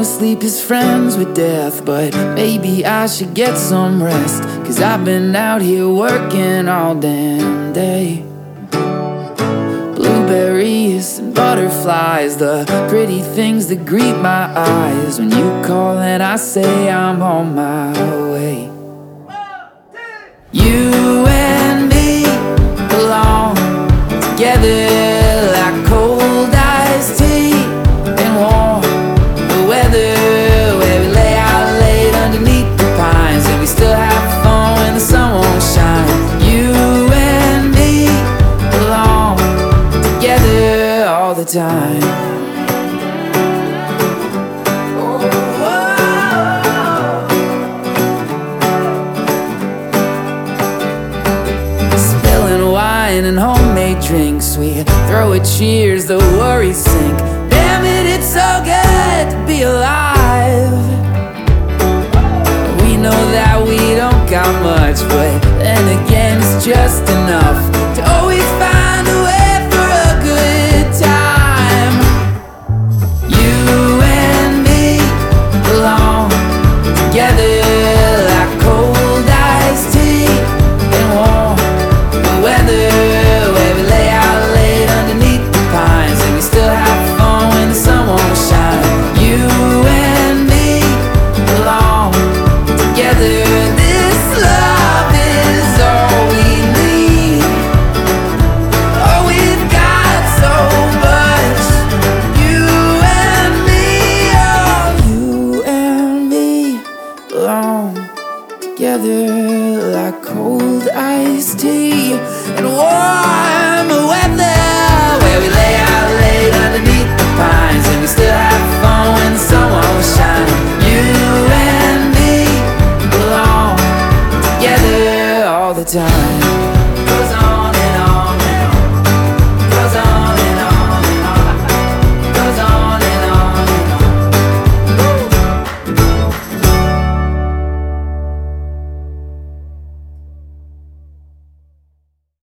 know sleep is friends with death, but maybe I should get some rest, 'cause I've been out here working all damn day. Blueberries and butterflies, the pretty things that greet my eyes when you call and I say I'm on my way. You and me belong together like cold iced tea and warm weather, where we lay out late underneath the pines and we still have fun when the sun won't shine. You and me belong together all the time. Spilling wine and homemade drinks, we throw a cheers, the worries sink. Damn it, it's so good to be alive. We know that we don't got much, but then again it's just enough to always